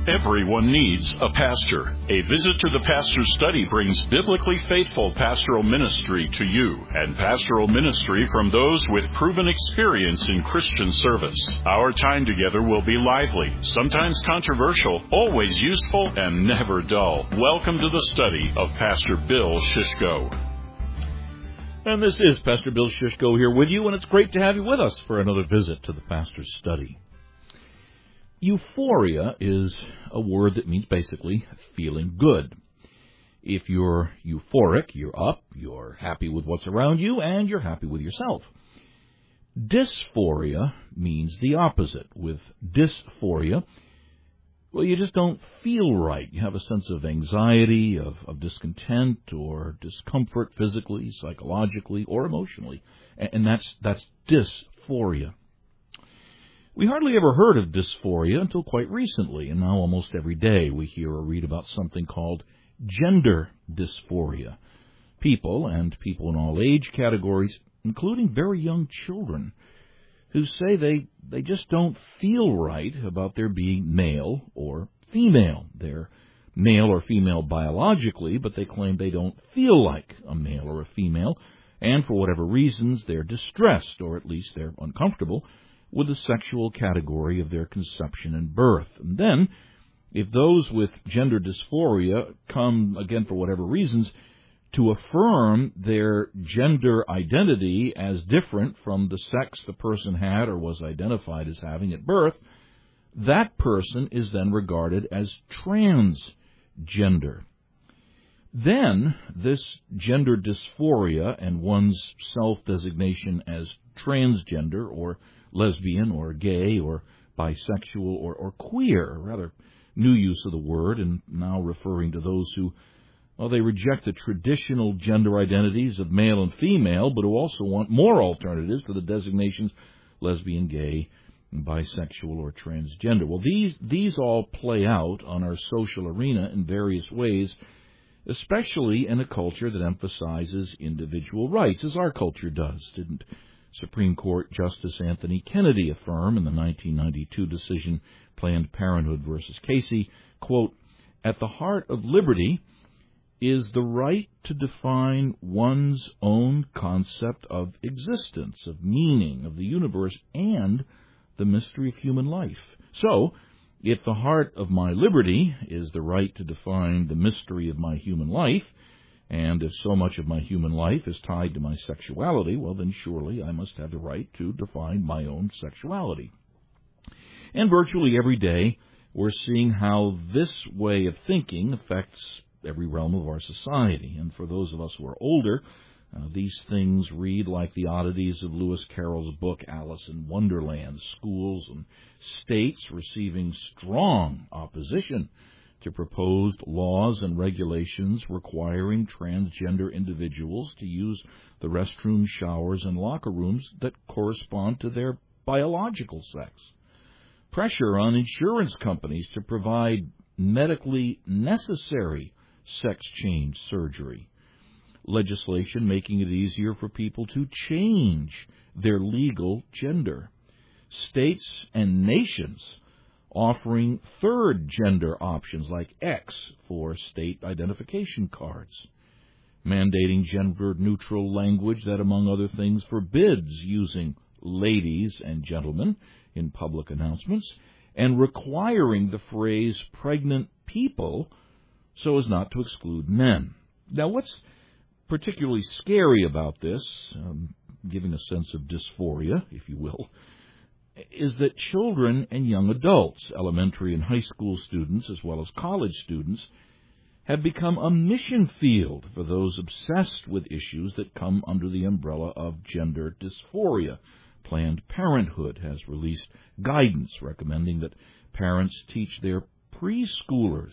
Everyone needs a pastor. A visit to the Pastor's Study brings biblically faithful pastoral ministry to you, and pastoral ministry from those with proven experience in Christian service. Our time together will be lively, sometimes controversial, always useful, and never dull. Welcome to the study of Pastor Bill Shishko. And this is Pastor Bill Shishko here with you, and it's great to have you with us for another visit to the Pastor's Study. Euphoria is a word that means basically feeling good. If you're euphoric, you're up, you're happy with what's around you, and you're happy with yourself. Dysphoria means the opposite. With dysphoria, well, you just don't feel right. You have a sense of anxiety, of discontent, or discomfort physically, psychologically, or emotionally. And that's dysphoria. We hardly ever heard of dysphoria until quite recently, and now almost every day we hear or read about something called gender dysphoria. People, and people in all age categories, including very young children, who say they just don't feel right about their being male or female. They're male or female biologically, but they claim they don't feel like a male or a female, and for whatever reasons they're distressed, or at least they're uncomfortable, with the sexual category of their conception and birth. And then, if those with gender dysphoria come, again for whatever reasons, to affirm their gender identity as different from the sex the person had or was identified as having at birth, that person is then regarded as transgender. Then, this gender dysphoria and one's self-designation as transgender or lesbian or gay or bisexual or queer, a rather new use of the word, and now referring to those who, well, they reject the traditional gender identities of male and female, but who also want more alternatives to the designations lesbian, gay, bisexual, or transgender. Well, these all play out on our social arena in various ways, especially in a culture that emphasizes individual rights, as our culture does. Didn't Supreme Court Justice Anthony Kennedy affirm in the 1992 decision Planned Parenthood versus Casey, quote, "At the heart of liberty is the right to define one's own concept of existence, of meaning, of the universe, and the mystery of human life. So, if the heart of my liberty is the right to define the mystery of my human life, and if so much of my human life is tied to my sexuality, well, then surely I must have the right to define my own sexuality." And virtually every day, we're seeing how this way of thinking affects every realm of our society. And for those of us who are older, these things read like the oddities of Lewis Carroll's book, Alice in Wonderland. Schools and states receiving strong opposition to proposed laws and regulations requiring transgender individuals to use the restrooms, showers, and locker rooms that correspond to their biological sex. Pressure on insurance companies to provide medically necessary sex change surgery. Legislation making it easier for people to change their legal gender. States and nations offering third gender options like X for state identification cards, mandating gender-neutral language that, among other things, forbids using ladies and gentlemen in public announcements, and requiring the phrase pregnant people so as not to exclude men. Now, what's particularly scary about this, giving a sense of dysphoria, if you will, is that children and young adults, elementary and high school students, as well as college students, have become a mission field for those obsessed with issues that come under the umbrella of gender dysphoria. Planned Parenthood has released guidance recommending that parents teach their preschoolers,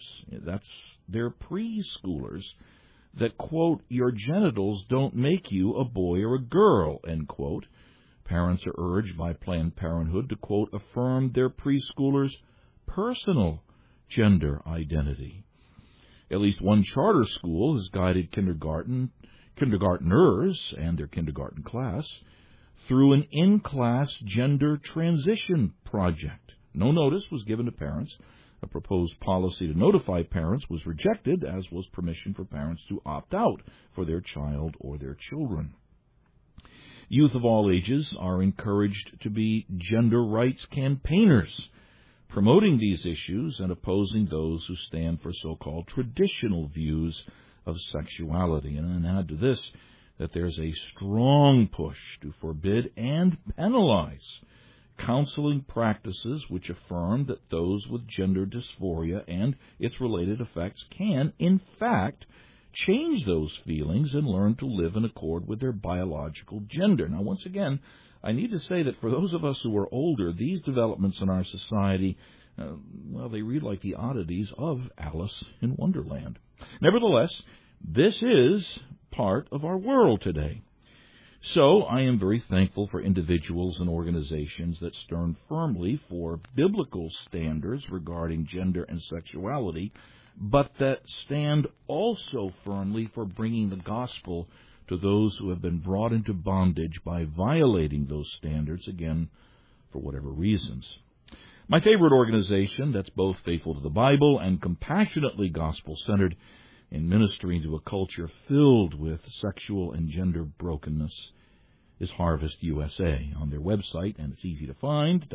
that, quote, "your genitals don't make you a boy or a girl," end quote. Parents are urged by Planned Parenthood to, quote, "affirm their preschoolers' personal gender identity." At least one charter school has guided kindergartners and their kindergarten class through an in-class gender transition project. No notice was given to parents A proposed policy to notify parents was rejected, as was permission for parents to opt out for their child or their children. Youth of all ages are encouraged to be gender rights campaigners, promoting these issues and opposing those who stand for so-called traditional views of sexuality. And then add to this that there's a strong push to forbid and penalize counseling practices which affirm that those with gender dysphoria and its related effects can, in fact, change those feelings and learn to live in accord with their biological gender. Now, once again, I need to say that for those of us who are older, these developments in our society, they read like the oddities of Alice in Wonderland. Nevertheless, this is part of our world today. So I am very thankful for individuals and organizations that stand firmly for biblical standards regarding gender and sexuality, but that stand also firmly for bringing the gospel to those who have been brought into bondage by violating those standards, again, for whatever reasons. My favorite organization that's both faithful to the Bible and compassionately gospel-centered in ministering to a culture filled with sexual and gender brokenness is Harvest USA. On their website, and it's easy to find,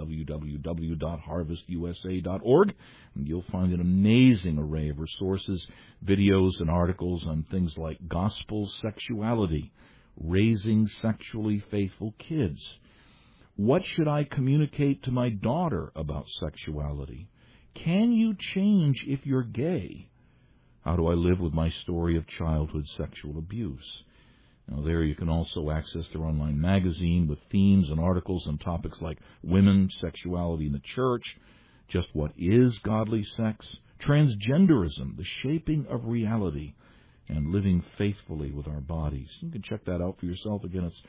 www.harvestusa.org, and you'll find an amazing array of resources, videos, and articles on things like gospel sexuality, raising sexually faithful kids. What should I communicate to my daughter about sexuality? Can you change if you're gay? How do I live with my story of childhood sexual abuse? Now, there you can also access their online magazine with themes and articles on topics like women, sexuality in the church, just what is godly sex, transgenderism, the shaping of reality, and living faithfully with our bodies. You can check that out for yourself. Again, it's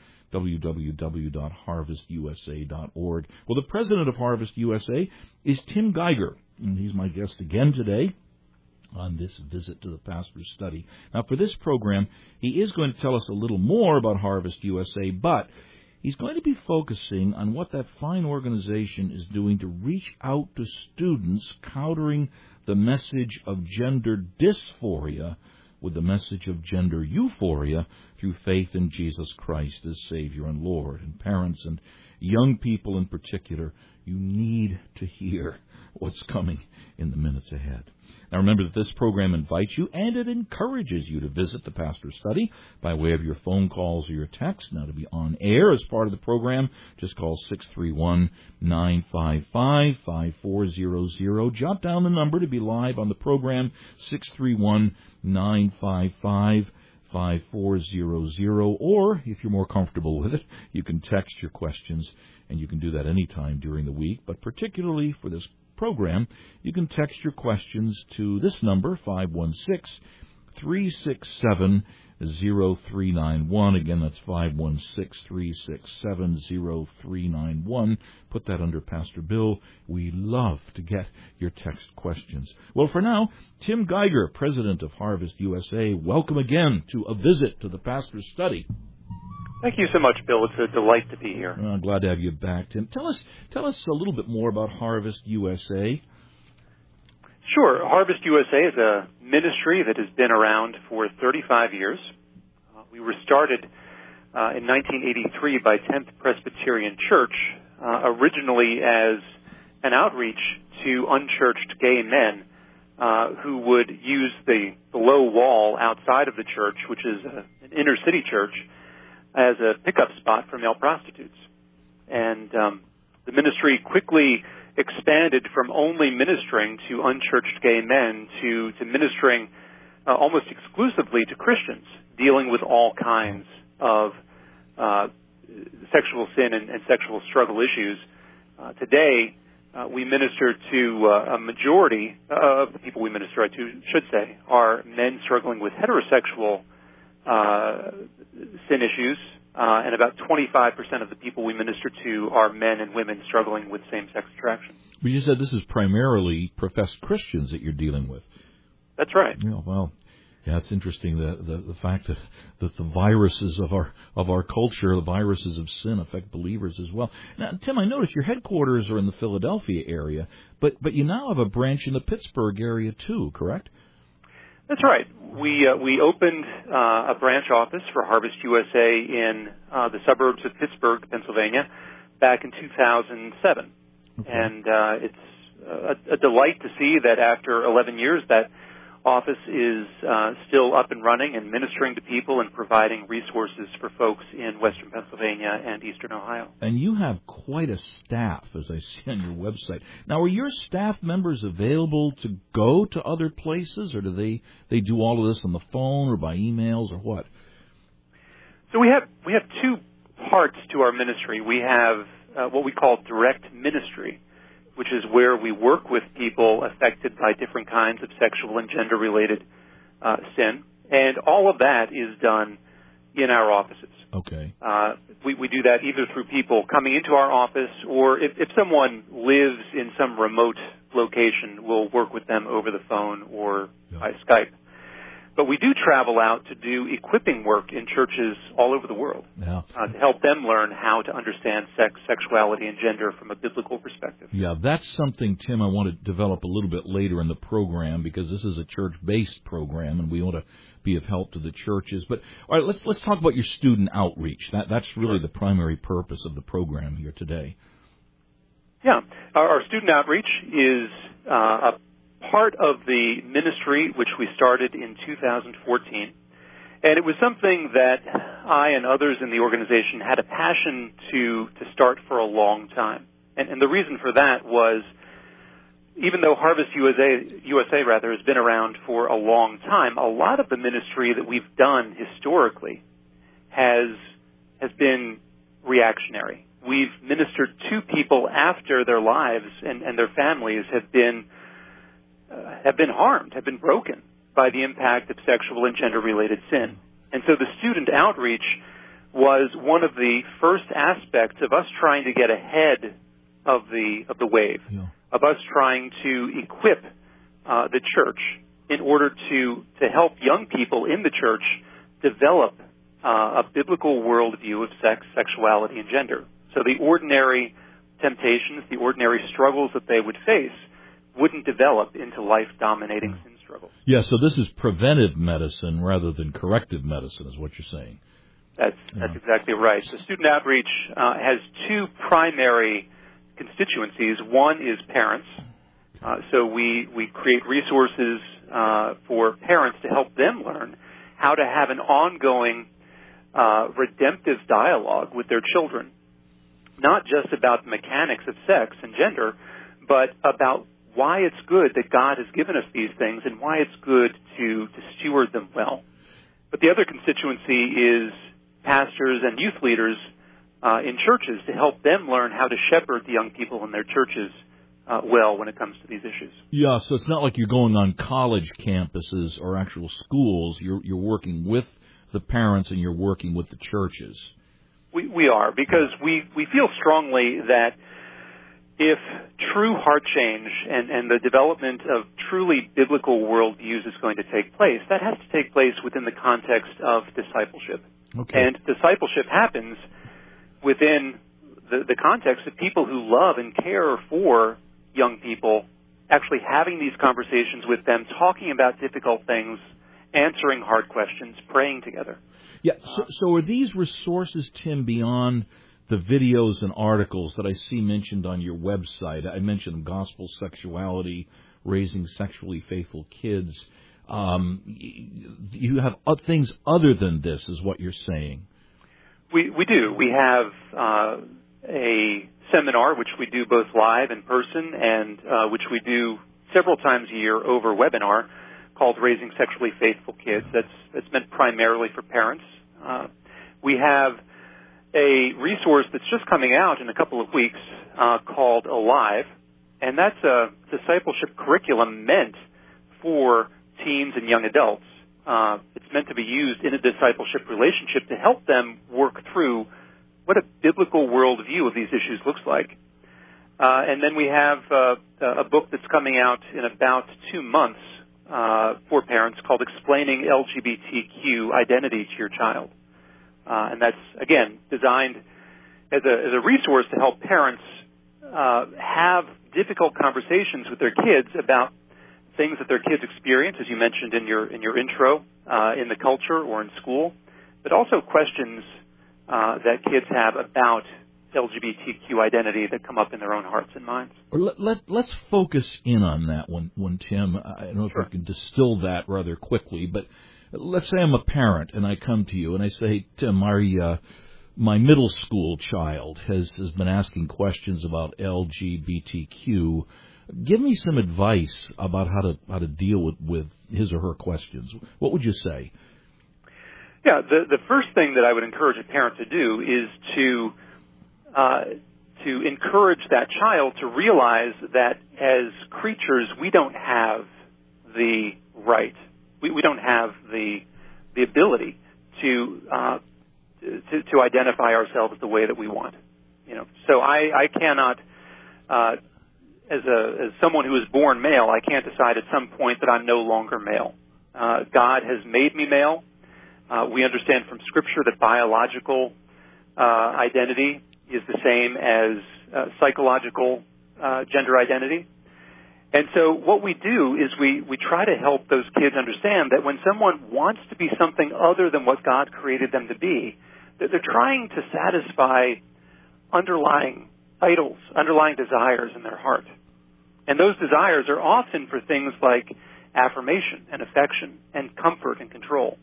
www.harvestusa.org. Well, the president of Harvest USA is Tim Geiger, and he's my guest again today on this visit to the pastor's study. Now, for this program, he is going to tell us a little more about Harvest USA, but he's going to be focusing on what that fine organization is doing to reach out to students, countering the message of gender dysphoria with the message of gender euphoria through faith in Jesus Christ as Savior and Lord. And parents and young people in particular, you need to hear what's coming in the minutes ahead. Now, remember that this program invites you and it encourages you to visit the pastor's study by way of your phone calls or your texts. Now, to be on air as part of the program, just call 631-955-5400. Jot down the number to be live on the program, 631-955-5400. Or, if you're more comfortable with it, you can text your questions, and you can do that anytime during the week. But particularly for this program, you can text your questions to this number, 516-367-0391. Again, that's 516-367-0391. Put that under Pastor Bill. We love to get your text questions. Well, for now, Tim Geiger, president of Harvest USA, welcome again to a visit to the pastor's study. Thank you so much, Bill. It's a delight to be here. I'm glad to have you back, Tim. Tell us a little bit more about Harvest USA. Sure. Harvest USA is a ministry that has been around for 35 years. We were started in 1983 by 10th Presbyterian Church, originally as an outreach to unchurched gay men who would use the low wall outside of the church, which is an inner city church, as a pickup spot for male prostitutes. And the ministry quickly expanded from only ministering to unchurched gay men to ministering almost exclusively to Christians, dealing with all kinds of sexual sin and sexual struggle issues. Today, we minister to a majority of the people we minister to, should say, are men struggling with heterosexual sin issues, and about 25% of the people we minister to are men and women struggling with same-sex attraction. But you said this is primarily professed Christians that you're dealing with. That's right. Yeah, well, Yeah, it's interesting the fact that the viruses of our culture, the viruses of sin, affect believers as well. Now, Tim, I noticed your headquarters are in the Philadelphia area, but you now have a branch in the Pittsburgh area too, correct? That's right. We opened a branch office for Harvest USA in the suburbs of Pittsburgh, Pennsylvania, back in 2007, okay. And it's a delight to see that after 11 years that office is still up and running and ministering to people and providing resources for folks in western Pennsylvania and eastern Ohio. And you have quite a staff, as I see on your website. Now, are your staff members available to go to other places, or do they do all of this on the phone or by emails or what? So we have two parts to our ministry. We have what we call direct ministry, which is where we work with people affected by different kinds of sexual and gender-related sin. And all of that is done in our offices. Okay. We do that either through people coming into our office, or if someone lives in some remote location, we'll work with them over the phone or by Skype. But we do travel out to do equipping work in churches all over the world to help them learn how to understand sex, sexuality, and gender from a biblical perspective. Yeah, that's something, Tim, I want to develop a little bit later in the program, because this is a church-based program, and we want to be of help to the churches. But all right, let's talk about your student outreach. That's really the primary purpose of the program here today. Yeah, our student outreach is a part of the ministry which we started in 2014, and it was something that I and others in the organization had a passion to start for a long time. And the reason for that was, even though Harvest USA has been around for a long time, a lot of the ministry that we've done historically has been reactionary. We've ministered to people after their lives and their families have been harmed, have been broken by the impact of sexual and gender-related sin. And so the student outreach was one of the first aspects of us trying to get ahead of the wave, of us trying to equip the church in order to help young people in the church develop a biblical worldview of sex, sexuality, and gender. So the ordinary temptations, the ordinary struggles that they would face wouldn't develop into life-dominating sin struggles. Yeah, so this is preventive medicine rather than corrective medicine, is what you're saying. That's exactly right. So student outreach has two primary constituencies. One is parents. So we create resources for parents to help them learn how to have an ongoing redemptive dialogue with their children, not just about the mechanics of sex and gender, but about why it's good that God has given us these things and why it's good to steward them well. But the other constituency is pastors and youth leaders in churches to help them learn how to shepherd the young people in their churches well when it comes to these issues. Yeah, so it's not like you're going on college campuses or actual schools. You're working with the parents and you're working with the churches. We are, because we feel strongly that if true heart change and the development of truly biblical worldviews is going to take place, that has to take place within the context of discipleship. Okay. And discipleship happens within the context of people who love and care for young people, actually having these conversations with them, talking about difficult things, answering hard questions, praying together. Yeah, so are these resources, Tim, beyond the videos and articles that I see mentioned on your website? I mentioned gospel sexuality, raising sexually faithful kids. You have things other than this, is what you're saying. We do. We have a seminar, which we do both live in person and which we do several times a year over webinar, called Raising Sexually Faithful Kids. That's meant primarily for parents. We have a resource that's just coming out in a couple of weeks called Alive, and that's a discipleship curriculum meant for teens and young adults. It's meant to be used in a discipleship relationship to help them work through what a biblical worldview of these issues looks like. And then we have a book that's coming out in about 2 months for parents called Explaining LGBTQ Identity to Your Child. And that's, again, designed as a resource to help parents have difficult conversations with their kids about things that their kids experience, as you mentioned in your intro, in the culture or in school, but also questions that kids have about LGBTQ identity that come up in their own hearts and minds. Let's focus in on that one, Tim. I don't know Sure. if I can distill that rather quickly, but let's say I'm a parent and I come to you and I say, Tim, my middle school child has been asking questions about LGBTQ. Give me some advice about how to deal with his or her questions. What would you say? Yeah, the first thing that I would encourage a parent to do is to encourage that child to realize that as creatures, we don't have the right, we don't have the ability to identify ourselves the way that we want. So I cannot, as someone who is born male, I can't decide at some point that I'm no longer male. God has made me male. We understand from Scripture that biological identity is the same as psychological gender identity. And so what we do is we try to help those kids understand that when someone wants to be something other than what God created them to be, that they're trying to satisfy underlying idols, underlying desires in their heart. And those desires are often for things like affirmation and affection and comfort and control.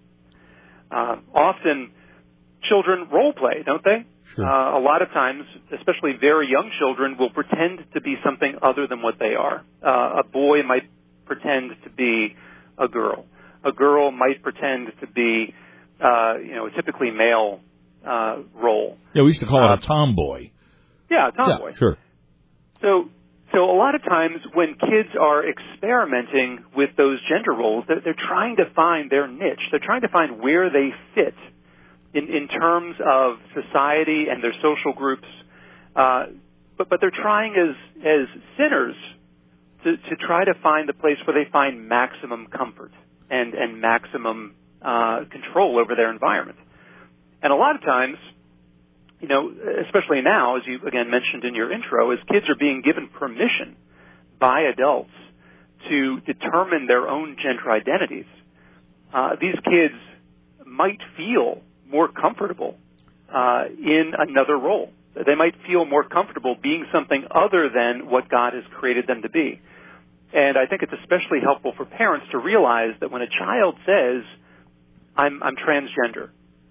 Often children role play, don't they? Sure. A lot of times, especially very young children, will pretend to be something other than what they are. A boy might pretend to be a girl. A girl might pretend to be, a typically male role. Yeah, we used to call it a tomboy. Yeah, a tomboy. Yeah, sure. So a lot of times when kids are experimenting with those gender roles, they're trying to find their niche. They're trying to find where they fit in terms of society and their social groups. But they're trying as sinners to try to find the place where they find maximum comfort and maximum control over their environment. And a lot of times, especially now, as you again mentioned in your intro, as kids are being given permission by adults to determine their own gender identities, these kids might feel more comfortable in another role. They might feel more comfortable being something other than what God has created them to be. And I think it's especially helpful for parents to realize that when a child says, I'm transgender,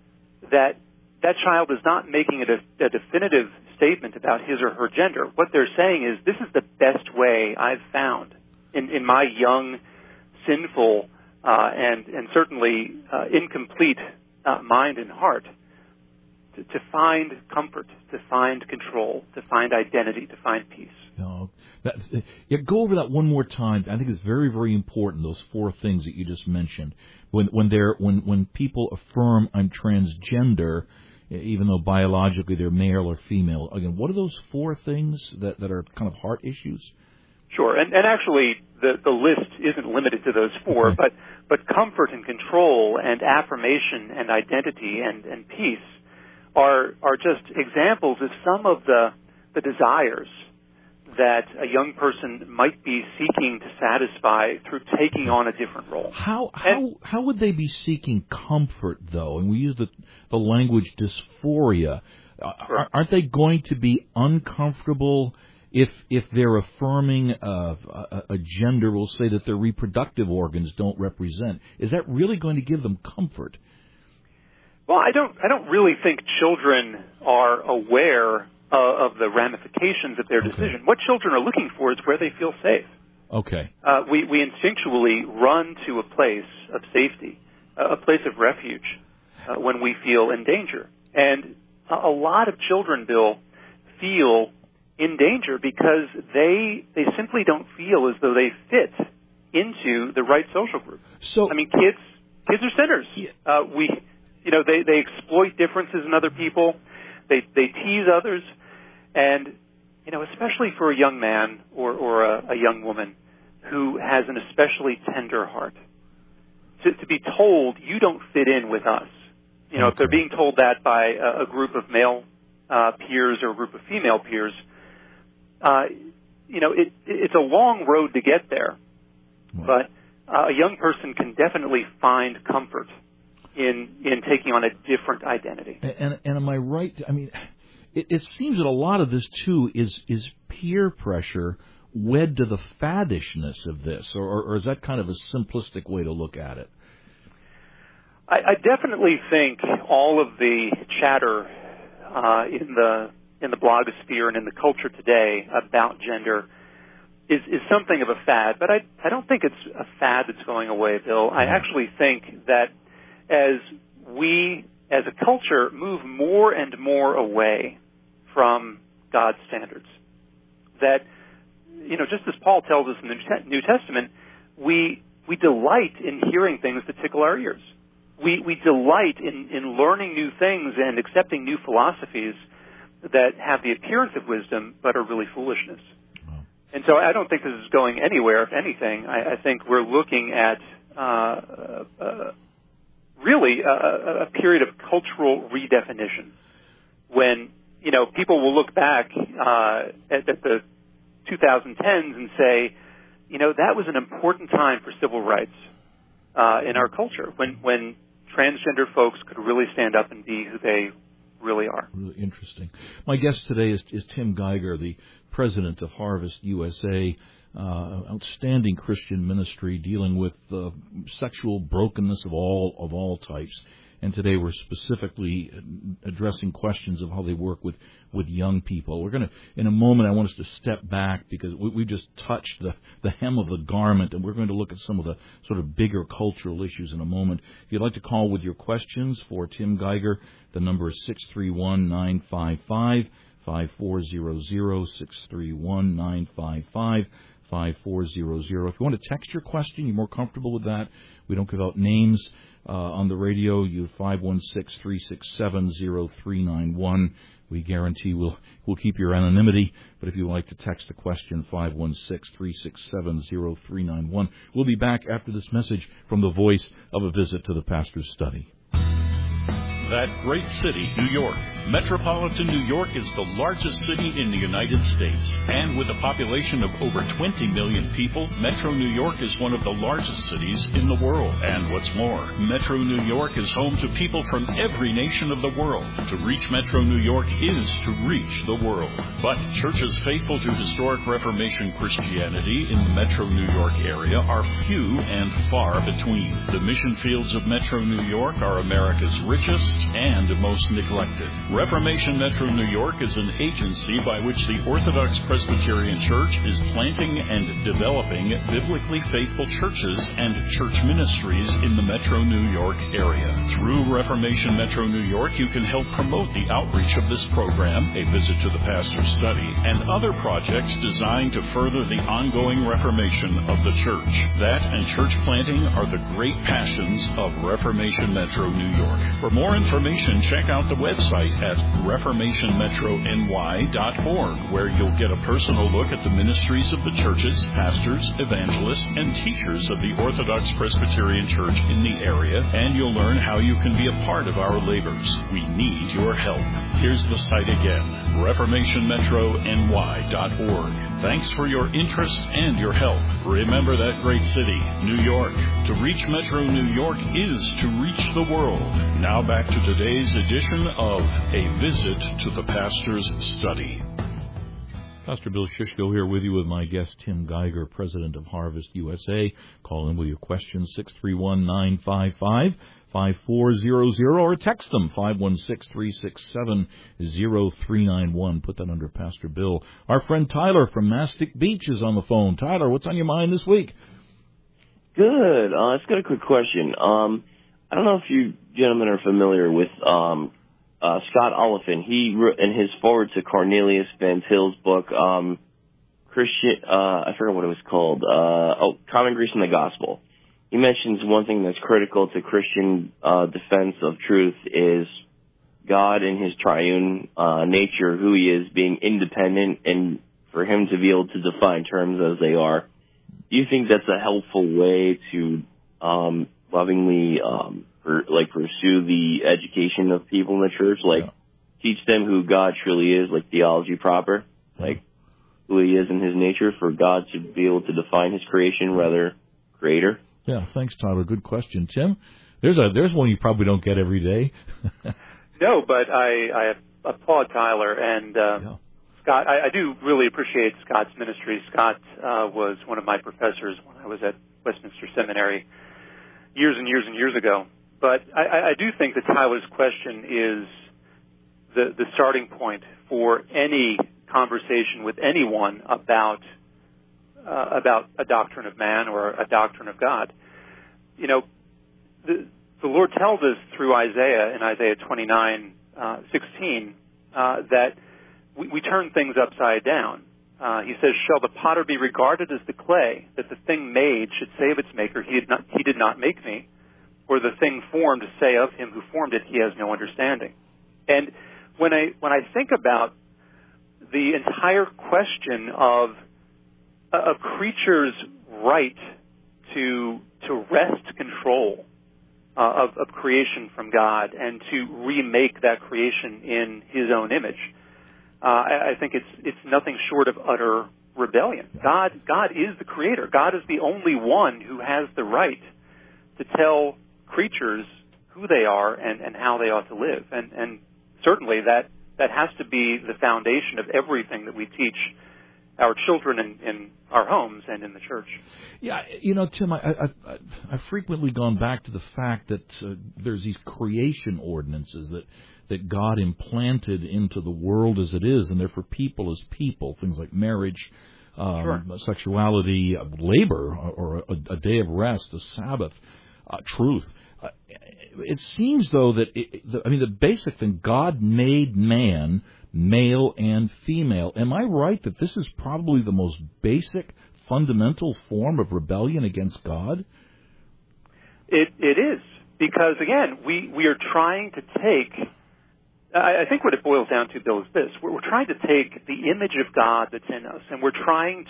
that child is not making a definitive statement about his or her gender. What they're saying is, this is the best way I've found in my young, sinful, and certainly incomplete mind and heart to find comfort, to find control, to find identity, to find peace. Go over that one more time. I think it's very, very important, those four things that you just mentioned. When people affirm I'm transgender, even though biologically they're male or female, again, what are those four things that are kind of heart issues? Sure, and actually the list isn't limited to those four, okay. but comfort and control and affirmation and identity and peace are just examples of some of the desires that a young person might be seeking to satisfy through taking on a different role. How would they be seeking comfort, though? And we use the language dysphoria. Sure. Aren't they going to be uncomfortable if they're affirming a gender, we'll say, that their reproductive organs don't represent? Is that really going to give them comfort? Well, I don't really think children are aware of the ramifications of their decision. What children are looking for is where they feel safe. Okay. We instinctually run to a place of safety, a place of refuge, when we feel in danger. And a lot of children, Bill, feel in danger because they simply don't feel as though they fit into the right social group. So, I mean, kids are sinners. Yeah. They exploit differences in other people. They tease others. And, especially for a young man or a young woman who has an especially tender heart. To be told, you don't fit in with us. If they're being told that by a group of male peers or a group of female peers, it's a long road to get there. Wow. But a young person can definitely find comfort in taking on a different identity. And am I right? I mean, it seems that a lot of this, too, is peer pressure wed to the faddishness of this, or is that kind of a simplistic way to look at it? I definitely think all of the chatter in the blogosphere and in the culture today about gender is something of a fad, but I don't think it's a fad that's going away, Bill. I actually think that as we, as a culture, move more and more away from God's standards, that, just as Paul tells us in the New Testament, we delight in hearing things that tickle our ears. We delight in learning new things and accepting new philosophies that have the appearance of wisdom but are really foolishness. Wow. And so I don't think this is going anywhere. If anything, I think we're looking at really a period of cultural redefinition when, people will look back at the 2010s and say, that was an important time for civil rights in our culture when transgender folks could really stand up and be who they really are. Really interesting. My guest today is Tim Geiger, the president of Harvest USA, outstanding Christian ministry dealing with sexual brokenness of all types. And today we're specifically addressing questions of how they work with young people. We're going to, in a moment, I want us to step back because we just touched the hem of the garment, and we're going to look at some of the sort of bigger cultural issues in a moment. If you'd like to call with your questions for Tim Geiger, the number is 631-955-5400, 631-955-5400. If you want to text your question, you're more comfortable with that. We don't give out names on the radio. You 516-367-0391. We guarantee we'll keep your anonymity. But if you'd like to text a question, 516-367-0391. We'll be back after this message from the voice of a visit to the pastor's study. That great city, New York. Metropolitan New York is the largest city in the United States. And with a population of over 20 million people, Metro New York is one of the largest cities in the world. And what's more, Metro New York is home to people from every nation of the world. To reach Metro New York is to reach the world. But churches faithful to historic Reformation Christianity in the Metro New York area are few and far between. The mission fields of Metro New York are America's richest and most neglected. Reformation Metro New York is an agency by which the Orthodox Presbyterian Church is planting and developing biblically faithful churches and church ministries in the Metro New York area. Through Reformation Metro New York, you can help promote the outreach of this program, a visit to the pastor's study, and other projects designed to further the ongoing reformation of the church. That and church planting are the great passions of Reformation Metro New York. For more information, check out the website at reformationmetrony.org, where you'll get a personal look at the ministries of the churches, pastors, evangelists, and teachers of the Orthodox Presbyterian Church in the area, and you'll learn how you can be a part of our labors. We need your help. Here's the site again, reformationmetrony.org. Thanks for your interest and your help. Remember that great city, New York. To reach Metro New York is to reach the world. Now back to today's edition of A Visit to the Pastor's Study. Pastor Bill Shishko here with you with my guest Tim Geiger, president of Harvest USA. Call in with your questions, 631-955-5400, or text them, 516-367-0391. Put that under Pastor Bill. Our friend Tyler from Mastic Beach is on the phone. Tyler, what's on your mind this week? Good. I just got a quick question. I don't know if you gentlemen are familiar with Scott Oliphant. He wrote in his forward to Cornelius Van Til's book, Christian, I forget what it was called, Common Grace in the Gospel. He mentions one thing that's critical to Christian defense of truth is God in his triune nature, who he is, being independent, and for him to be able to define terms as they are. you think that's a helpful way to lovingly pursue the education of people in the church? Like, teach them who God truly is, like theology proper, like who He is in His nature, for God to be able to define His creation, rather creator? Yeah, thanks, Tyler. Good question. Tim, there's one you probably don't get every day. No, but I applaud Tyler and Scott. I do really appreciate Scott's ministry. Scott was one of my professors when I was at Westminster Seminary years and years and years ago. But I do think that Tyler's question is the starting point for any conversation with anyone about a doctrine of man or a doctrine of God. You know, the Lord tells us through Isaiah in Isaiah 29:16 that we turn things upside down. He says, "Shall the potter be regarded as the clay, that the thing made should say of its maker, he did not make me, or the thing formed say of him who formed it, he has no understanding." And when I think about the entire question of a creature's right to wrest control of creation from God and to remake that creation in His own image, I think it's nothing short of utter rebellion. God is the creator. God is the only one who has the right to tell creatures who they are and how they ought to live. And certainly that has to be the foundation of everything that we teach our children in our homes and in the church. Yeah, you know, Tim, I've frequently gone back to the fact that there's these creation ordinances that God implanted into the world as it is, and they're for people as people, things like marriage, sexuality, labor, or a day of rest, a Sabbath, truth. It seems, though, that the basic thing, God made man male and female. Am I right that this is probably the most basic, fundamental form of rebellion against God? It is, because again, we are trying to take. I think what it boils down to, Bill, is this: we're trying to take the image of God that's in us, and we're trying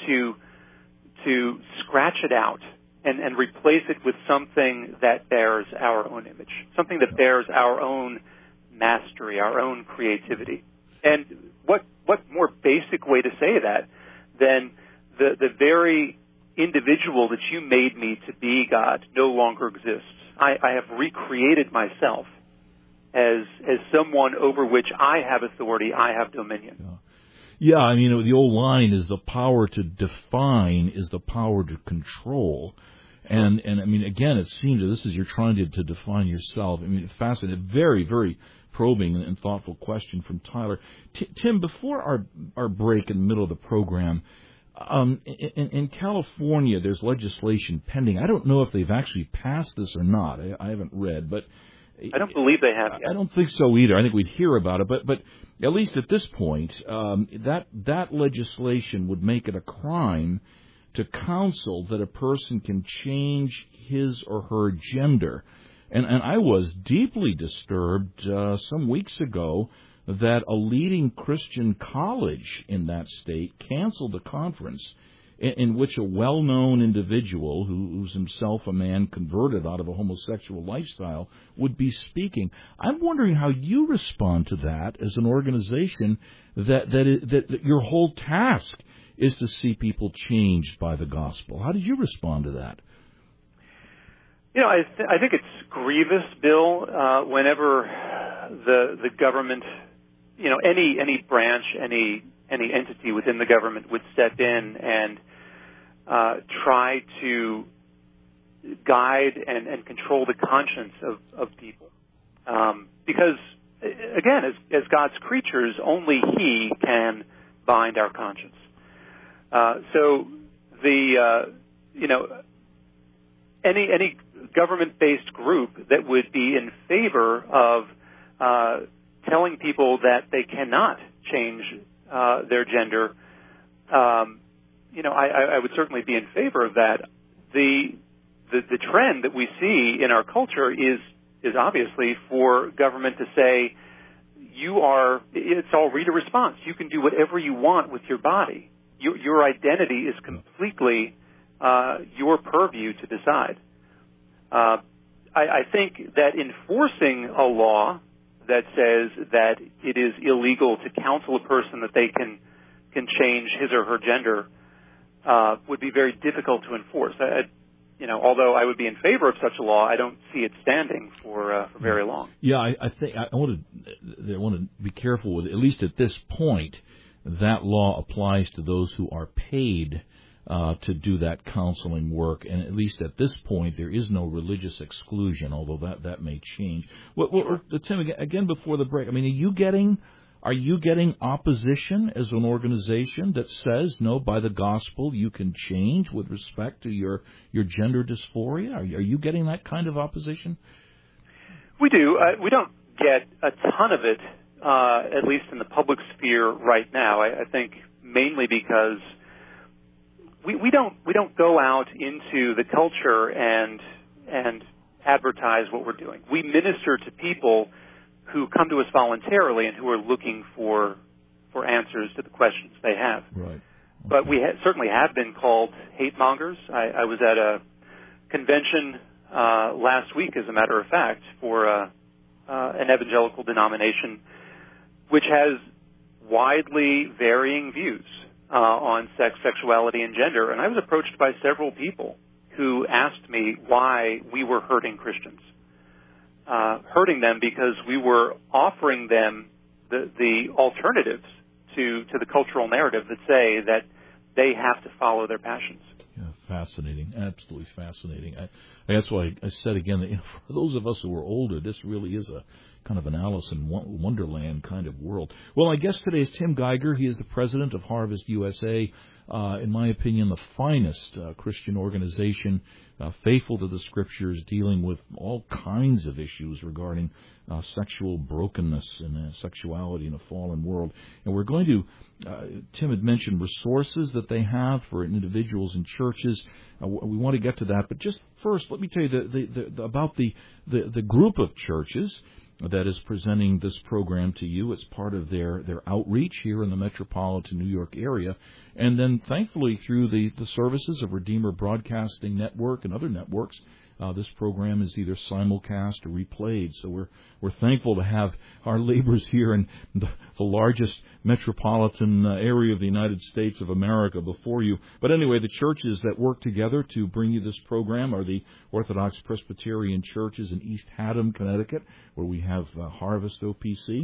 to scratch it out and replace it with something that bears our own image, something that bears our own mastery, our own creativity. And what more basic way to say that than the very individual that you made me to be, God, no longer exists. I have recreated myself as someone over which I have authority, I have dominion. Yeah, I mean, the old line is the power to define is the power to control. And I mean, again, it seems that this is you're trying to define yourself. I mean, it's fascinating, very, very probing and thoughtful question from Tyler. Tim, before our break in the middle of the program, in California, there's legislation pending. I don't know if they've actually passed this or not. I haven't read, but I don't believe they have yet. I don't think so either. I think we'd hear about it, but at least at this point, that legislation would make it a crime to counsel that a person can change his or her gender. And I was deeply disturbed some weeks ago that a leading Christian college in that state canceled a conference in which a well-known individual who's himself a man converted out of a homosexual lifestyle would be speaking. I'm wondering how you respond to that as an organization that your whole task is to see people changed by the gospel. How did you respond to that? You know, I think it's grievous, Bill, whenever the government, you know, any branch, any entity within the government would step in and try to guide and control the conscience of people. Because, again, as God's creatures, only He can bind our conscience. So any government-based group that would be in favor of telling people that they cannot change their gender, I would certainly be in favor of that. The trend that we see in our culture is obviously for government to say, it's all read a response. You can do whatever you want with your body. Your identity is completely your purview to decide. I think that enforcing a law that says that it is illegal to counsel a person that they can change his or her gender would be very difficult to enforce. Although I would be in favor of such a law, I don't see it standing for very long. Yeah, I think I want to be careful with, at least at this point, that law applies to those who are paid to do that counseling work, and at least at this point, there is no religious exclusion, although that may change. Tim, again before the break, I mean, are you getting opposition as an organization that says, no, by the gospel you can change with respect to your gender dysphoria? Are you getting that kind of opposition? We do. We don't get a ton of it, at least in the public sphere right now. I think mainly because we don't go out into the culture and advertise what we're doing. We minister to people who come to us voluntarily and who are looking for answers to the questions they have. Right. Okay. But we certainly have been called hate mongers. I was at a convention last week, as a matter of fact, for an evangelical denomination which has widely varying views on sex, sexuality, and gender. And I was approached by several people who asked me why we were hurting Christians. Hurting them because we were offering them the alternatives to the cultural narrative that say that they have to follow their passions. Yeah, fascinating, absolutely fascinating. That's why I said again that for those of us who are older, this really is a kind of an Alice in Wonderland kind of world. Well, I guess today is Tim Geiger. He is the president of Harvest USA. In my opinion, the finest Christian organization, faithful to the Scriptures, dealing with all kinds of issues regarding sexual brokenness and sexuality in a fallen world. And we're going to, Tim had mentioned resources that they have for individuals and churches. We want to get to that, but just first, let me tell you about the group of churches that is presenting this program to you. It's part of their outreach here in the metropolitan New York area. And then, thankfully, through the services of Redeemer Broadcasting Network and other networks, this program is either simulcast or replayed. So we're thankful to have our labors here in the largest metropolitan area of the United States of America before you. But anyway, the churches that work together to bring you this program are the Orthodox Presbyterian Churches in East Haddam, Connecticut, where we have Harvest OPC.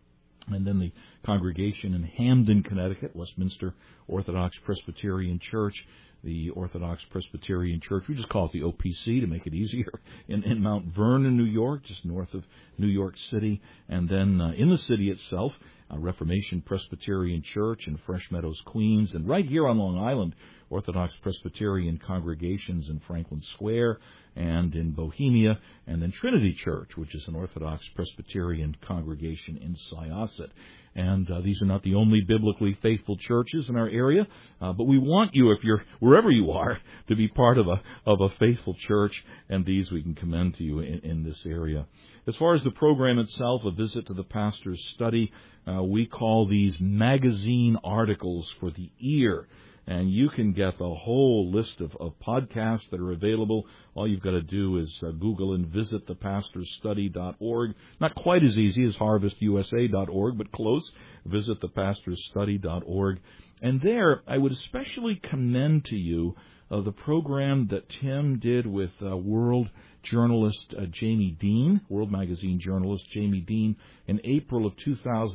And then the congregation in Hamden, Connecticut, Westminster Orthodox Presbyterian Church, the Orthodox Presbyterian Church, we just call it the OPC to make it easier, in Mount Vernon, New York, just north of New York City. And then in the city itself, Reformation Presbyterian Church in Fresh Meadows, Queens. And right here on Long Island, Orthodox Presbyterian congregations in Franklin Square and in Bohemia, and then Trinity Church, which is an Orthodox Presbyterian congregation in Syosset. And these are not the only biblically faithful churches in our area, but we want you, if you're wherever you are, to be part of a faithful church, and these we can commend to you in this area. As far as the program itself, a visit to the pastor's study, we call these magazine articles for the ear. And you can get the whole list of podcasts that are available. All you've got to do is Google and visit thepastorsstudy.org. Not quite as easy as harvestusa.org, but close. Visit thepastorsstudy.org. And there, I would especially commend to you the program that Tim did with world journalist Jamie Dean, World Magazine journalist Jamie Dean, in April of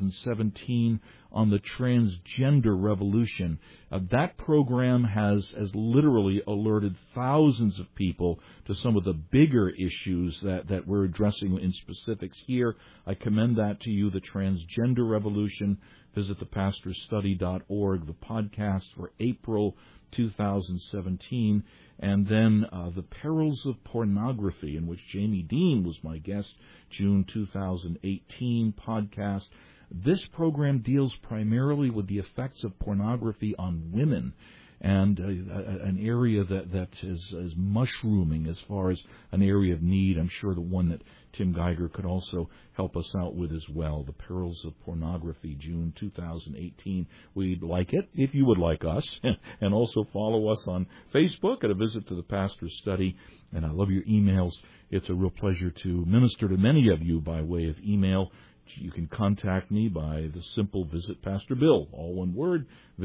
2017 on the transgender revolution. That program has literally alerted thousands of people to some of the bigger issues that we're addressing in specifics here. I commend that to you, the transgender revolution. Visit thepastorsstudy.org, the podcast for April 2017, and then The Perils of Pornography, in which Jamie Dean was my guest, June 2018 podcast. This program deals primarily with the effects of pornography on women, and an area that is mushrooming as far as an area of need. I'm sure the one that Tim Geiger could also help us out with as well, The Perils of Pornography, June 2018. We'd like it if you would like us, and also follow us on Facebook at A Visit to the Pastor's Study. And I love your emails. It's a real pleasure to minister to many of you by way of email. You can contact me by the simple Visit Pastor Bill, all one word,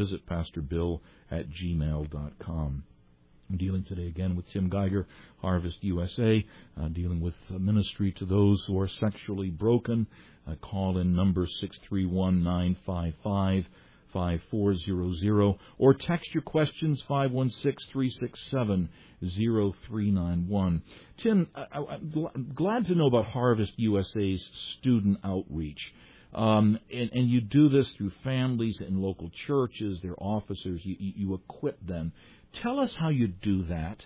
visitpastorbill@gmail.com. I'm dealing today again with Tim Geiger, Harvest USA, dealing with ministry to those who are sexually broken. Call in number 631-955-5400, or text your questions 516-367-0391. Tim, I'm glad to know about Harvest USA's student outreach. And you do this through families and local churches, their officers. You equip them. Tell us how you do that.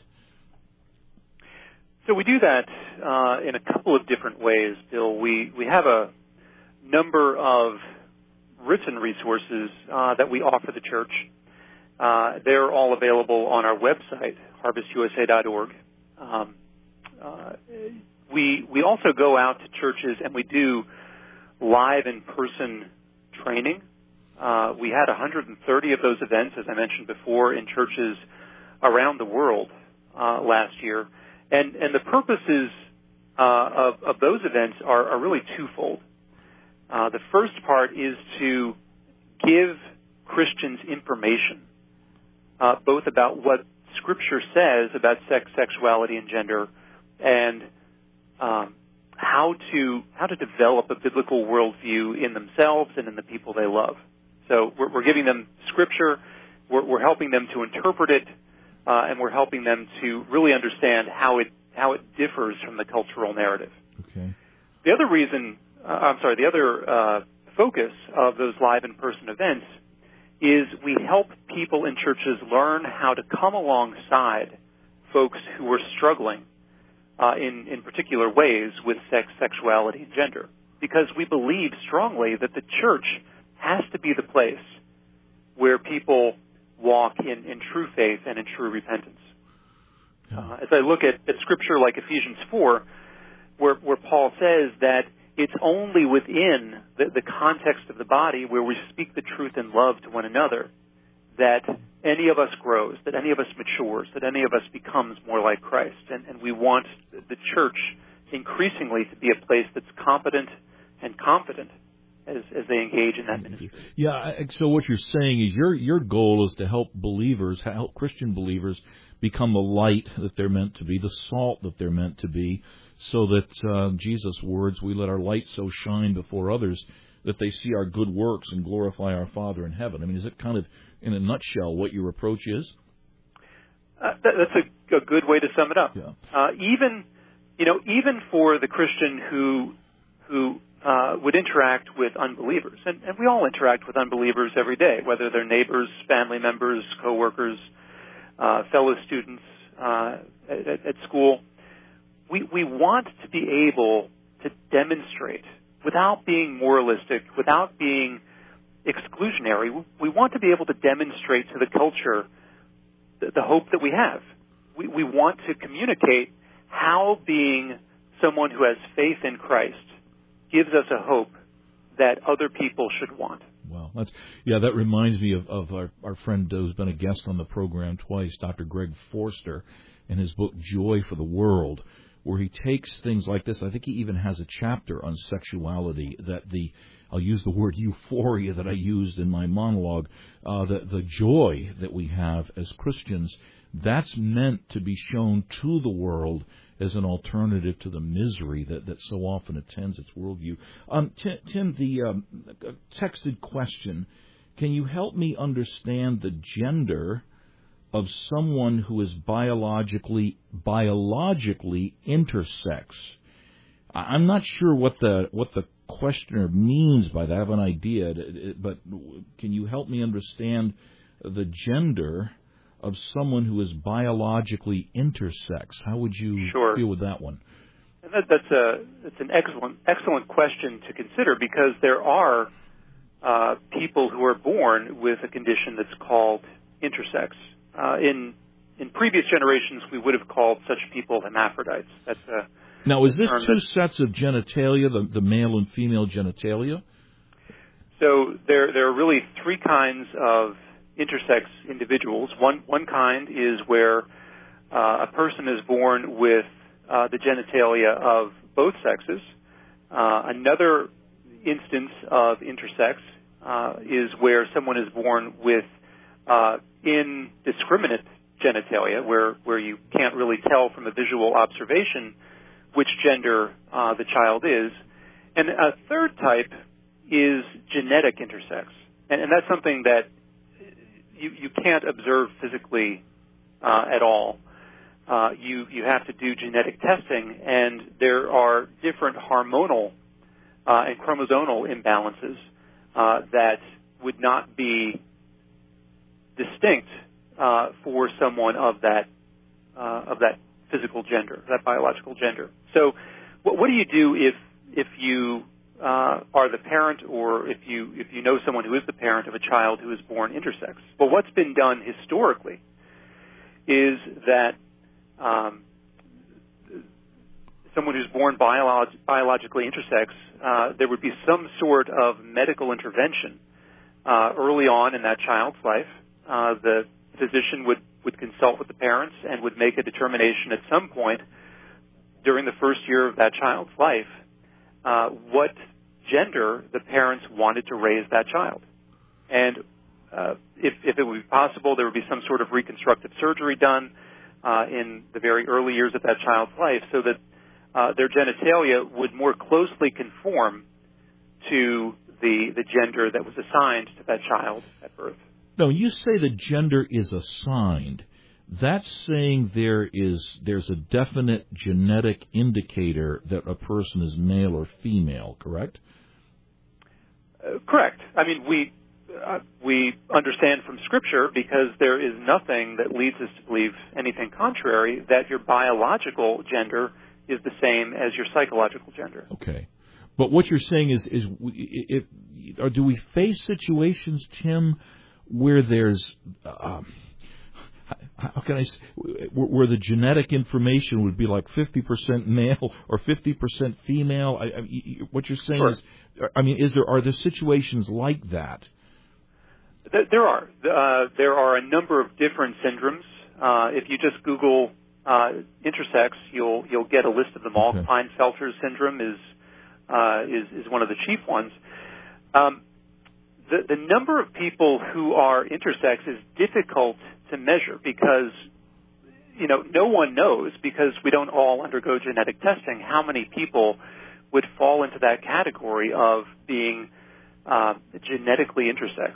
So we do that in a couple of different ways, Bill. We have a number of written resources that we offer the church. They're all available on our website, harvestusa.org. We also go out to churches and we do live in-person training. We had 130 of those events, as I mentioned before, in churches around the world last year. And the purposes of those events are really twofold. The first part is to give Christians information, both about what Scripture says about sex, sexuality, and gender, and how to develop a biblical worldview in themselves and in the people they love. So we're giving them Scripture, we're helping them to interpret it, and we're helping them to really understand how it differs from the cultural narrative. Okay. The other focus of those live in-person events is we help people in churches learn how to come alongside folks who are struggling in particular ways with sex, sexuality, and gender. Because we believe strongly that the church has to be the place where people walk in true faith and in true repentance. As I look at Scripture like Ephesians 4, where Paul says that it's only within the context of the body where we speak the truth in love to one another that any of us grows, that any of us matures, that any of us becomes more like Christ. And we want the church increasingly to be a place that's competent and confident as they engage in that ministry. Yeah, so what you're saying is your goal is to help Christian believers become the light that they're meant to be, the salt that they're meant to be, so that Jesus' words, we let our light so shine before others that they see our good works and glorify our Father in heaven. I mean, is it kind of, in a nutshell, what your approach is? That's a good way to sum it up. Yeah. Even for the Christian who would interact with unbelievers, and we all interact with unbelievers every day, whether they're neighbors, family members, coworkers, fellow students at school. We want to be able to demonstrate, without being moralistic, without being exclusionary, we want to be able to demonstrate to the culture the hope that we have. We want to communicate how being someone who has faith in Christ gives us a hope that other people should want. Wow, that reminds me of our friend who's been a guest on the program twice, Dr. Greg Forster, in his book Joy for the World, where he takes things like this. I think he even has a chapter on sexuality, I'll use the word euphoria that I used in my monologue, the joy that we have as Christians, that's meant to be shown to the world as an alternative to the misery that so often attends its worldview. Tim, the texted question, can you help me understand the gender of someone who is biologically intersex? I'm not sure what the questioner means by that. I have an idea, but can you help me understand the gender of someone who is biologically intersex? How would you deal with that one? And that's an excellent question to consider, because there are people who are born with a condition that's called intersex. in previous generations, we would have called such people hermaphrodites. That's now, is this two sets of genitalia, the male and female genitalia? So there are really three kinds of intersex individuals. One kind is where a person is born with the genitalia of both sexes. Another instance of intersex is where someone is born with indiscriminate genitalia, where you can't really tell from a visual observation which gender the child is. And a third type is genetic intersex. And that's something that you can't observe physically at all. You have to do genetic testing, and there are different hormonal and chromosomal imbalances that would not be distinct for someone of that physical gender, that biological gender. So, what do you do if you are the parent, or if you know someone who is the parent of a child who is born intersex? Well, what's been done historically is that someone who's born biologically intersex, there would be some sort of medical intervention early on in that child's life. The physician would consult with the parents and would make a determination at some point during the first year of that child's life what gender the parents wanted to raise that child. And if it would be possible, there would be some sort of reconstructive surgery done in the very early years of that child's life so that their genitalia would more closely conform to the gender that was assigned to that child at birth. No, you say the gender is assigned. That's saying there's a definite genetic indicator that a person is male or female, correct? Correct. I mean, we understand from Scripture, because there is nothing that leads us to believe anything contrary, that your biological gender is the same as your psychological gender. Okay. But what you're saying is do we face situations, Tim, where there's how can I say, where the genetic information would be like 50% male or 50% female? What you're saying Sure. is, I mean, are there situations like that? There are. There are a number of different syndromes. If you just Google intersex, you'll get a list of them all. Okay. Klinefelter syndrome is one of the chief ones. The number of people who are intersex is difficult to measure because, no one knows, because we don't all undergo genetic testing, how many people would fall into that category of being genetically intersex.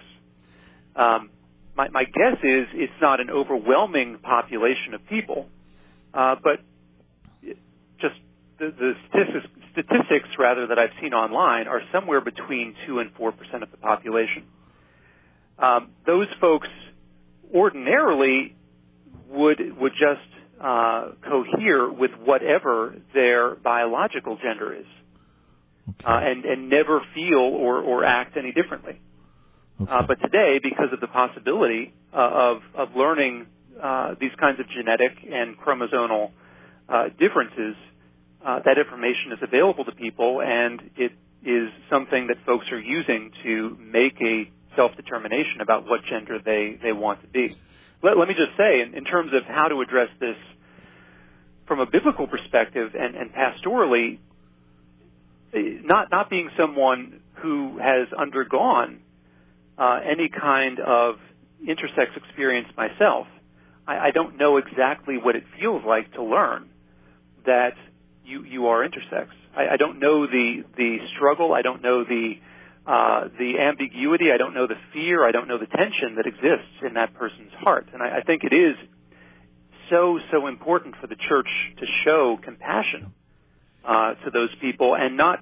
My guess is it's not an overwhelming population of people, but just the statistics rather that I've seen online are somewhere between 2 and 4% of the population. Those folks ordinarily would just cohere with whatever their biological gender is, okay. and never feel or act any differently. Okay. But today, because of the possibility of learning these kinds of genetic and chromosomal differences, that information is available to people, and it is something that folks are using to make a self-determination about what gender they want to be. Let me just say, in terms of how to address this from a biblical perspective and pastorally, not being someone who has undergone any kind of intersex experience myself, I don't know exactly what it feels like to learn that you are intersex. I don't know the struggle. I don't know the ambiguity. I don't know the fear. I don't know the tension that exists in that person's heart. And I think it is so important for the church to show compassion to those people and not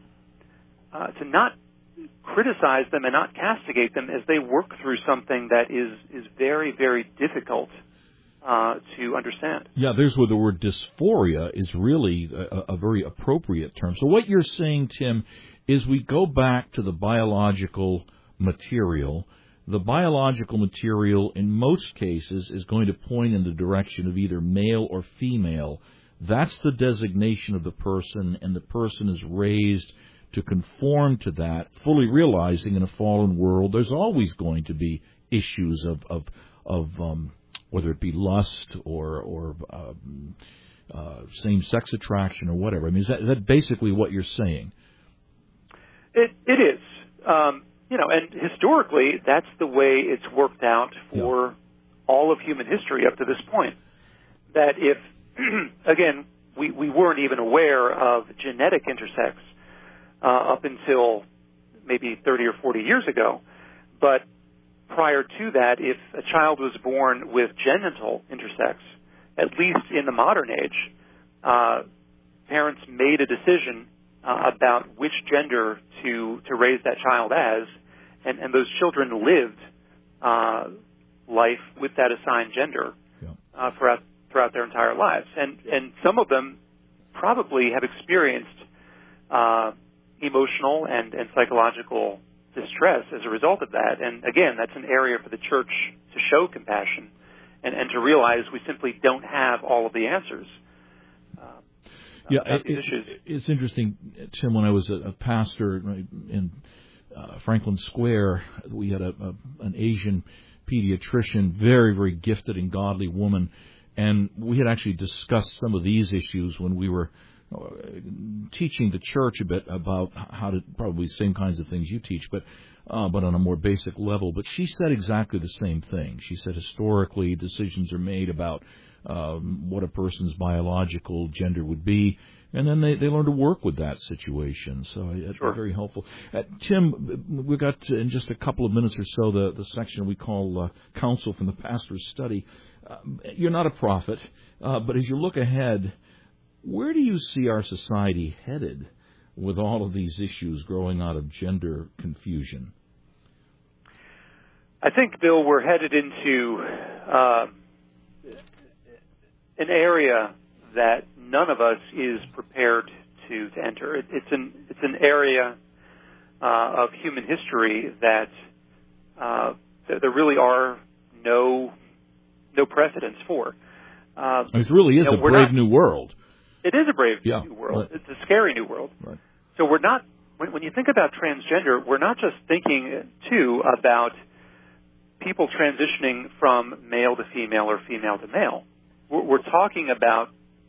criticize them and not castigate them as they work through something that is very, very difficult to understand. Yeah, there's where the word dysphoria is really a very appropriate term. So what you're saying, Tim, is we go back to the biological material, the biological material in most cases is going to point in the direction of either male or female. That's the designation of the person, and the person is raised to conform to that, fully realizing in a fallen world there's always going to be issues of whether it be lust or same-sex attraction or whatever. I mean, is that basically what you're saying? It is. And historically, that's the way it's worked out for all of human history up to this point. That if, again, we weren't even aware of genetic intersex up until maybe 30 or 40 years ago, but prior to that, if a child was born with genital intersex, at least in the modern age, parents made a decision about which gender to raise that child as, and those children lived life with that assigned gender throughout their entire lives. And some of them probably have experienced emotional and psychological distress as a result of that. And again, that's an area for the church to show compassion and to realize we simply don't have all of the answers. It's interesting, Tim. When I was a pastor in Franklin Square, we had an Asian pediatrician, very, very gifted and godly woman, and we had actually discussed some of these issues when we were teaching the church a bit about how to, probably the same kinds of things you teach, but on a more basic level. But she said exactly the same thing. She said historically decisions are made about what a person's biological gender would be, and then they learn to work with that situation. So it's very helpful. Tim, we've got in just a couple of minutes or so the section we call Counsel from the Pastor's Study. You're not a prophet, but as you look ahead, where do you see our society headed with all of these issues growing out of gender confusion? I think, Bill, we're headed into an area that none of us is prepared to enter. It's an area of human history that there really are no precedents for. It really is a brave new world. It is a brave new world. Right. It's a scary new world. Right. So we're not, when you think about transgender, we're not just thinking, too, about people transitioning from male to female or female to male. We're talking about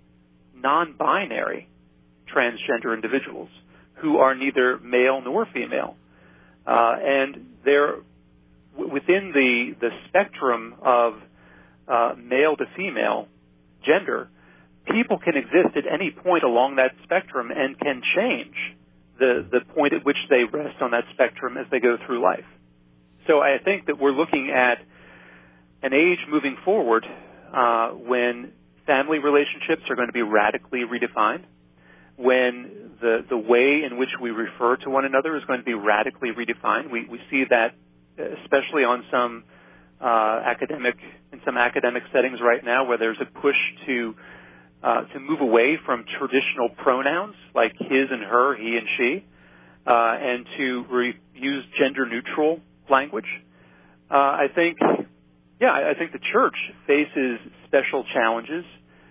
non-binary transgender individuals who are neither male nor female. And they're within the spectrum of male to female gender. People can exist at any point along that spectrum and can change the point at which they rest on that spectrum as they go through life. So I think that we're looking at an age moving forward when family relationships are going to be radically redefined, when the way in which we refer to one another is going to be radically redefined. We see that especially on some academic settings right now, where there's a push to move away from traditional pronouns like his and her, he and she, and to use gender-neutral language. I think the church faces special challenges,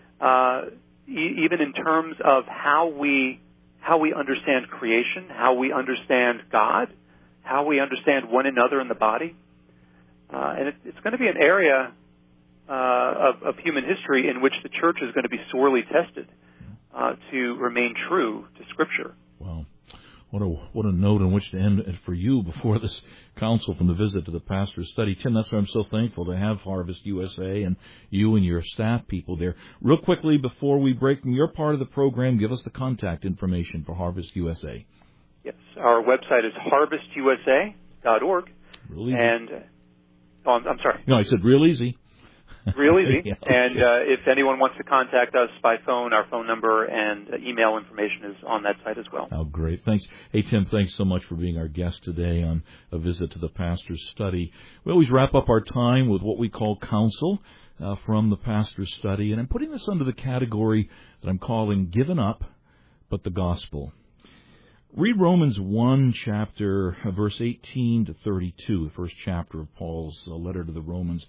even in terms of how we understand creation, how we understand God, how we understand one another in the body, and it's going to be an area of human history in which the church is going to be sorely tested to remain true to Scripture. Wow. What a note on which to end it for you before this counsel from the visit to the Pastor's Study. Tim, that's why I'm so thankful to have Harvest USA and you and your staff people there. Real quickly, before we break from your part of the program, give us the contact information for Harvest USA. Yes, our website is harvestusa.org. Real easy. And, I'm sorry. No, I said real easy. Real easy. Yeah, okay. And if anyone wants to contact us by phone, our phone number and email information is on that site as well. Oh, great. Thanks. Hey, Tim, thanks so much for being our guest today on a visit to the Pastor's Study. We always wrap up our time with what we call counsel from the Pastor's Study, and I'm putting this under the category that I'm calling Given Up, but the Gospel. Read Romans 1, chapter, verse 18 to 32, the first chapter of Paul's letter to the Romans.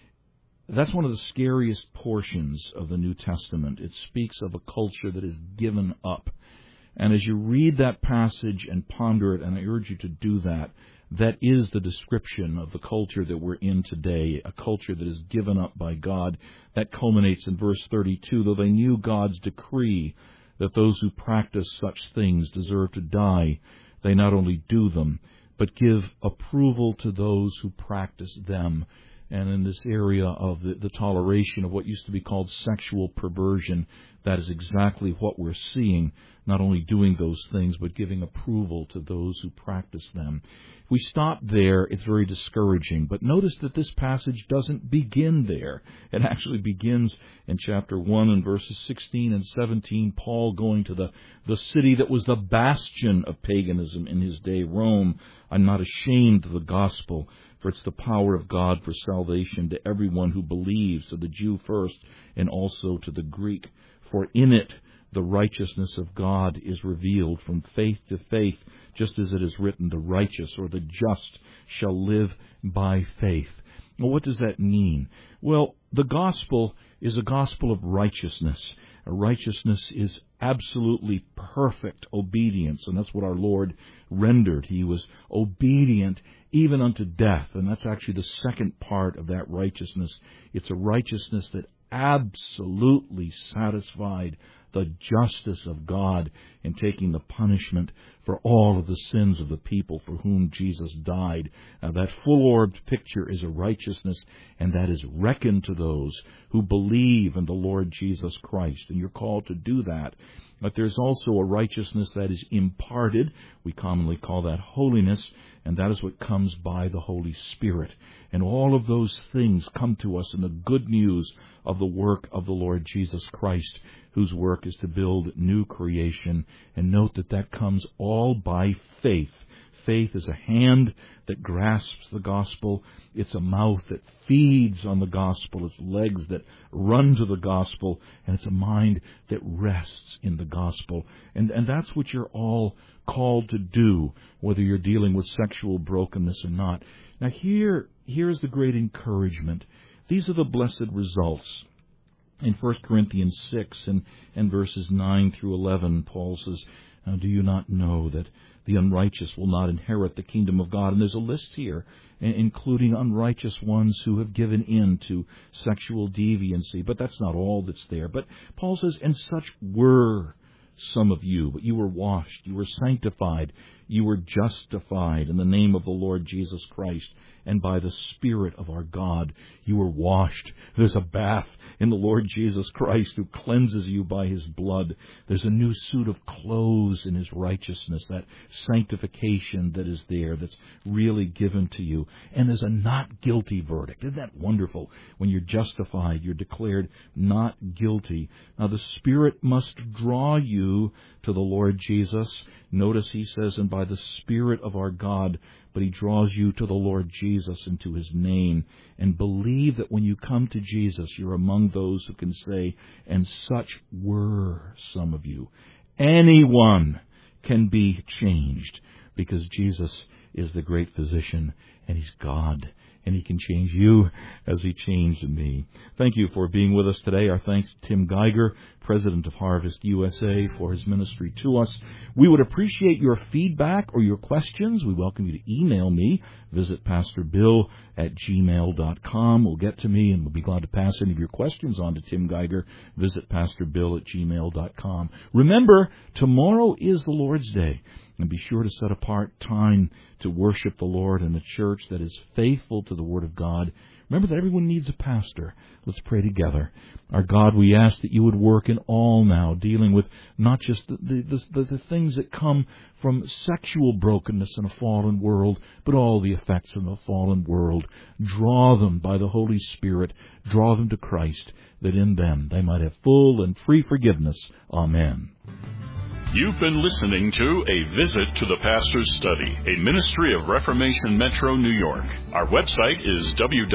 That's one of the scariest portions of the New Testament. It speaks of a culture that is given up. And as you read that passage and ponder it, and I urge you to do that, that is the description of the culture that we're in today, a culture that is given up by God. That culminates in verse 32, though they knew God's decree that those who practice such things deserve to die, they not only do them, but give approval to those who practice them. And in this area of the toleration of what used to be called sexual perversion, that is exactly what we're seeing, not only doing those things, but giving approval to those who practice them. If we stop there, it's very discouraging. But notice that this passage doesn't begin there. It actually begins in chapter 1 and verses 16 and 17, Paul going to the city that was the bastion of paganism in his day, Rome. I'm not ashamed of the gospel, for it's the power of God for salvation to everyone who believes, to the Jew first, and also to the Greek. For in it the righteousness of God is revealed from faith to faith, just as it is written, the righteous or the just shall live by faith. Well, what does that mean? Well, the gospel is a gospel of righteousness. Righteousness is absolutely perfect obedience, and that's what our Lord rendered. He was obedient even unto death, and that's actually the second part of that righteousness. It's a righteousness that absolutely satisfied the justice of God in taking the punishment for all of the sins of the people for whom Jesus died. That full-orbed picture is a righteousness, and that is reckoned to those who believe in the Lord Jesus Christ. And you're called to do that. But there's also a righteousness that is imparted. We commonly call that holiness, and that is what comes by the Holy Spirit. And all of those things come to us in the good news of the work of the Lord Jesus Christ, whose work is to build new creation. And note that that comes all by faith. Faith is a hand that grasps the gospel. It's a mouth that feeds on the gospel. It's legs that run to the gospel. And it's a mind that rests in the gospel. And that's what you're all called to do, whether you're dealing with sexual brokenness or not. Now here's the great encouragement. These are the blessed results. In 1 Corinthians 6 and verses 9 through 11, Paul says, do you not know that the unrighteous will not inherit the kingdom of God? And there's a list here, including unrighteous ones who have given in to sexual deviancy. But that's not all that's there. But Paul says, and such were some of you, but you were washed, you were sanctified, you were justified in the name of the Lord Jesus Christ, and by the Spirit of our God you were washed. There's a bath in the Lord Jesus Christ who cleanses you by His blood. There's a new suit of clothes in His righteousness, that sanctification that is there, that's really given to you. And there's a not guilty verdict. Isn't that wonderful? When you're justified, you're declared not guilty. Now the Spirit must draw you to the Lord Jesus. Notice he says, and by the Spirit of our God, but He draws you to the Lord Jesus and to His name. And believe that when you come to Jesus, you're among those who can say, and such were some of you. Anyone can be changed, because Jesus is the great physician, and He's God. And He can change you as He changed me. Thank you for being with us today. Our thanks to Tim Geiger, President of Harvest USA, for his ministry to us. We would appreciate your feedback or your questions. We welcome you to email me. Visit pastorbill@gmail.com. Will get to me, and we'll be glad to pass any of your questions on to Tim Geiger. Visit pastorbill@gmail.com. Remember, tomorrow is the Lord's Day. And be sure to set apart time to worship the Lord in a church that is faithful to the Word of God. Remember that everyone needs a pastor. Let's pray together. Our God, we ask that you would work in all now, dealing with not just the things that come from sexual brokenness in a fallen world, but all the effects of a fallen world. Draw them by the Holy Spirit. Draw them to Christ, that in them they might have full and free forgiveness. Amen. You've been listening to A Visit to the Pastor's Study, a ministry of Reformation Metro, New York. Our website is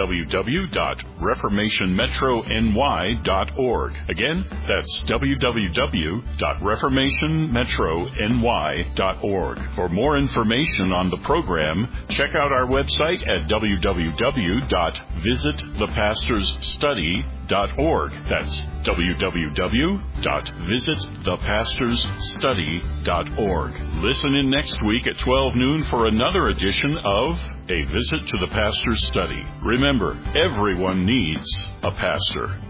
www.reformationmetrony.org. Again, that's www.reformationmetrony.org. For more information on the program, check out our website at www.visitthepastorsstudy.org. That's www.visitthepastorsstudy.org. Listen in next week at 12 noon for another edition of A Visit to the Pastor's Study. Remember, everyone needs a pastor.